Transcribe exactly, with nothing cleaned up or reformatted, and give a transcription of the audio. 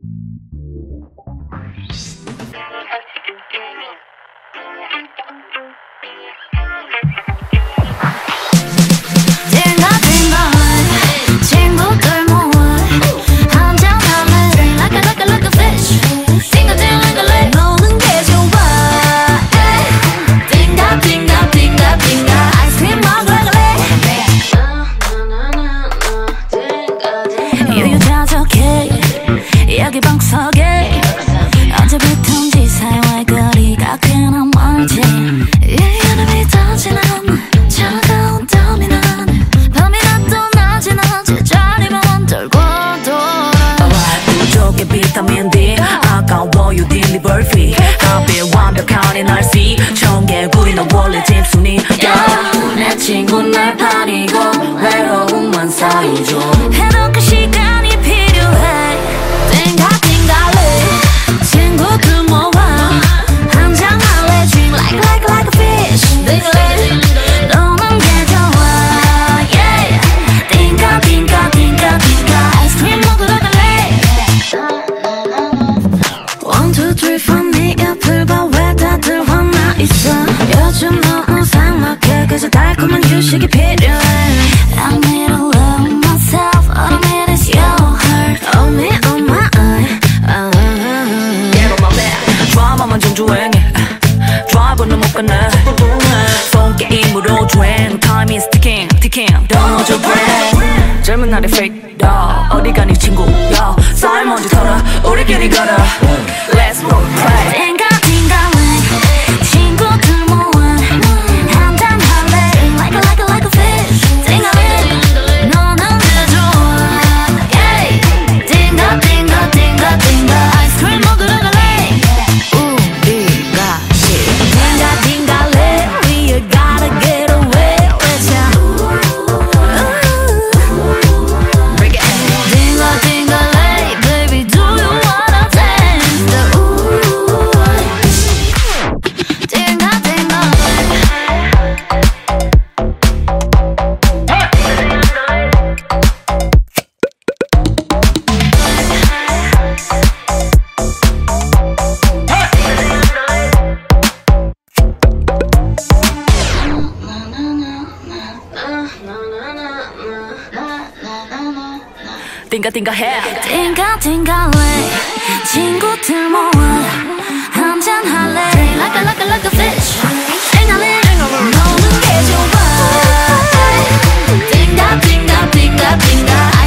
여기 방석에 언제부턴지 사이와의 거리가 꽤나 멀지 이 여름이 더 지나면 차가운 땀이 나네 밤이나 또 낮이 낮에 자리만 돌고 돌아 부족해 비타민 D 아까워요 딜리버리 피 하필 완벽한 날씨 청개구리 너 원래 집순이야 내 친구 날 버리고 외로움만 쌓이죠 해놓고 시간이 필요해 친구들 모아 한잔 할래 Dream like like like a fish 너는 게 좋아 yeah 띵까 띵까 띵까 띵까 아이스크림 먹으러 갈래 One two three four 네 옆을 봐 왜 다들 화나 있어 요즘 너무 삭막해 그래서 달콤한 휴식이 필요해 I need to love myself all I need is your heart Oh me oh my 드라마만 정주행해 드라이브는 못 가네 폰 게임으로 주행 Time is ticking ticking Don't hold your breath 젊은 날의 fake dog 어디 가니 친구야 쌀 먼저 털어 우리끼리 걸어 Let's roll play 띵가 띵가래 친구들 모아 한잔 할래 Like a like a like a fish 띵가래 너는 게 좋아 yeah 띵가 띵가 띵가 띵가 아이스크림 먹으러 갈래 띵가띵가 해 띵가 띵가래 친구들 모아 한잔 할래 Like a like a like a fish 띵가래 너는 게 좋아 띵가 띵가 띵가 띵가